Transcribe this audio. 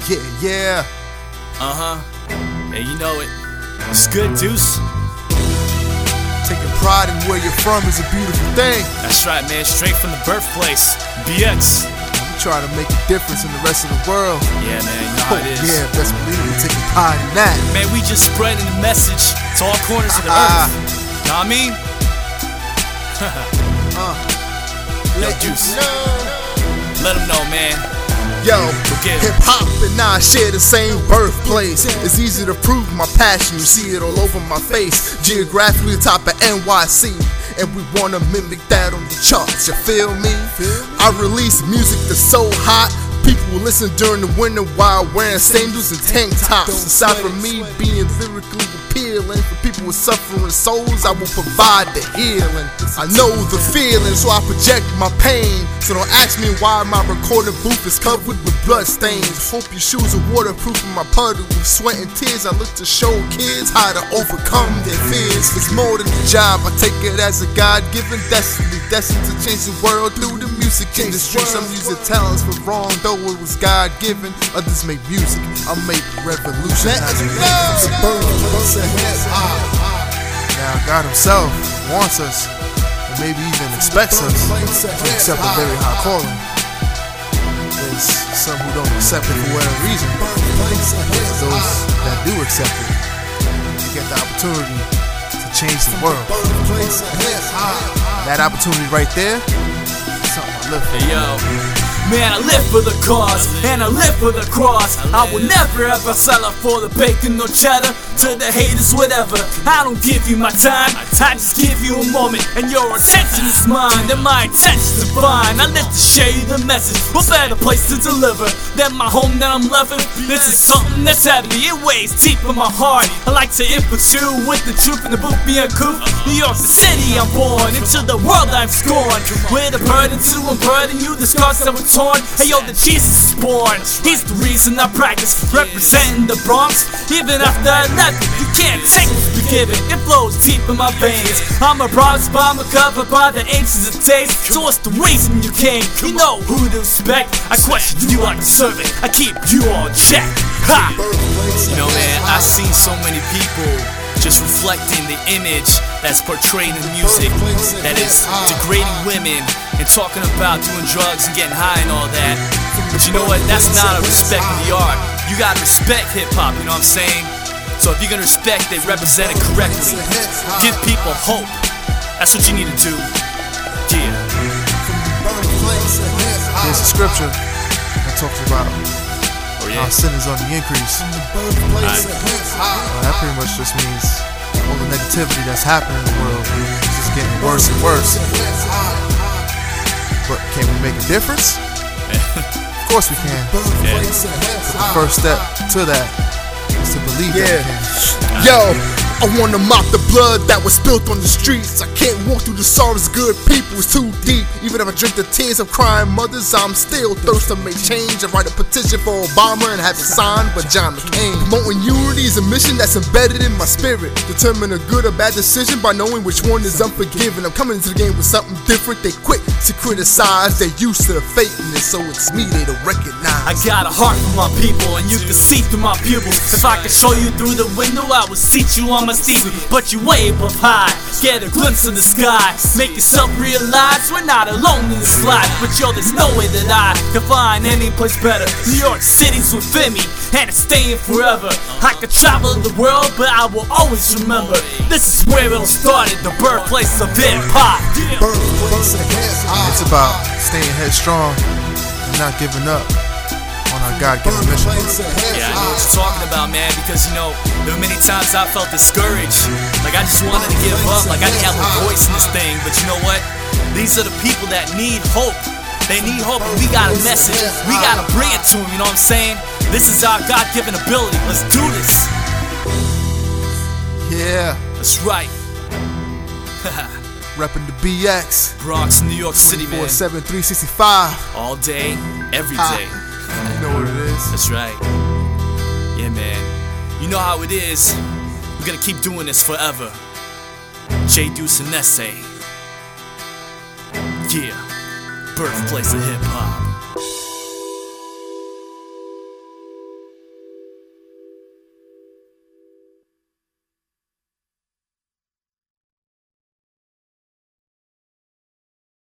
Yeah. Yeah, you know it. It's good, Deuce. Taking pride in where you're from is a beautiful thing. That's right, man. Straight from the birthplace, BX. We try to make a difference in the rest of the world. Yeah, man. You know how it is. Yeah, best believe we're taking pride in that. Man, we just spreading the message to all corners of the earth. Know what I mean? Yo, Deuce. Let them know, man. Yo, hip hop and I share the same birthplace. It's easy to prove my passion, you see it all over my face. Geographically top of NYC, and we wanna mimic that on the charts, you feel me? I release music that's so hot, people will listen during the winter while wearing sandals and tank tops. Aside from me being lyrically appealing for people with suffering souls, I will provide the healing. I know the feeling, so I project my pain. So don't ask me why my recording booth is covered with blood stains. Hope your shoes are waterproof in my puddle with sweat and tears. I look to show kids how to overcome their fears. It's more than a job, I take it as a God-given destiny, destined to change the world through the music industry. Some use their talents for wrong, though it was God-given. Others make music, I make revolution. Now God himself wants us, and maybe even expects us to accept a very high calling. There's some who don't accept it for whatever reason. Those that do accept it, you get the opportunity to change the world. That opportunity right there, something I live for. Hey, yo. Man, I live for the cause, and I live for the cross. I will never ever settle for the bacon or cheddar. To the haters, whatever, I don't give you my time, I just give you a moment, and your attention is mine, and my intentions are fine. I live to share you the message, what better place to deliver than my home that I'm loving? This is something that's heavy, it weighs deep in my heart. I like to input you with the truth in the book, be uncouth. New York's the city I'm born, into the world I'm scorned. With a burden to unburden you, the scars that were torn. Hey yo, the Jesus is born, he's the reason I practice, representing the Bronx. Even after I left, you can't take what's been given, it flows deep in my veins. I'm a bronze bomber covered by the ancients of days. So what's the reason you came? You know who to respect. I question you like a servant, I keep you on check. Ha! You know, man, I've seen so many people just reflecting the image that's portrayed in music, that is degrading women and talking about doing drugs and getting high and all that. But you know what? That's not a respect of the art. You gotta respect hip-hop, you know what I'm saying? So if you're gonna respect it, represent it correctly. Give people hope. That's what you need to do. Yeah. There's a scripture that talks about how sin is on the increase. That pretty much just means all the negativity that's happening in the world is just getting worse and worse. But can we make a difference? Of course we can. But the first step to that is to believe that we can. Yo, I wanna mop the blood that was spilled on the streets. I can't walk through the sorrows of good people, it's too deep. Even if I drink the tears of crying mothers, I'm still thirsty to make change. I write a petition for Obama and have it signed by John McCain. Promoting unity is a mission that's embedded in my spirit. Determine a good or bad decision by knowing which one is unforgiving. I'm coming into the game with something different. They quick to criticize, they used to the fakeness, so it's me they don't recognize. I got a heart for my people, and you can see through my pupils. If I could show you through the window, I would seat you on my seat. But you way up high, get a glimpse of the sky. Make yourself realize we're not alone in this life. But yo, there's no way that I can find any place better. New York City's within me, and it's staying forever. I could travel the world, but I will always remember this is where it all started, the birthplace of hip-hop. It's about staying headstrong and not giving up on our God-given mission. Yeah, I know what you're talking about, man, because you know, there were many times I felt discouraged. Like I just wanted to give up, like I didn't have a voice in this thing. But you know what? These are the people that need hope. They need hope, and we got a message. We gotta bring it to them, you know what I'm saying? This is our God-given ability. Let's do this. Yeah. That's right. Reppin' the BX. Bronx, New York City, man. 4-7, 365. All day, every day. You know what it is. That's right. Yeah, man. You know how it is. We're gonna keep doing this forever. J Deuce and Essay. Yeah. Birthplace of hip hop.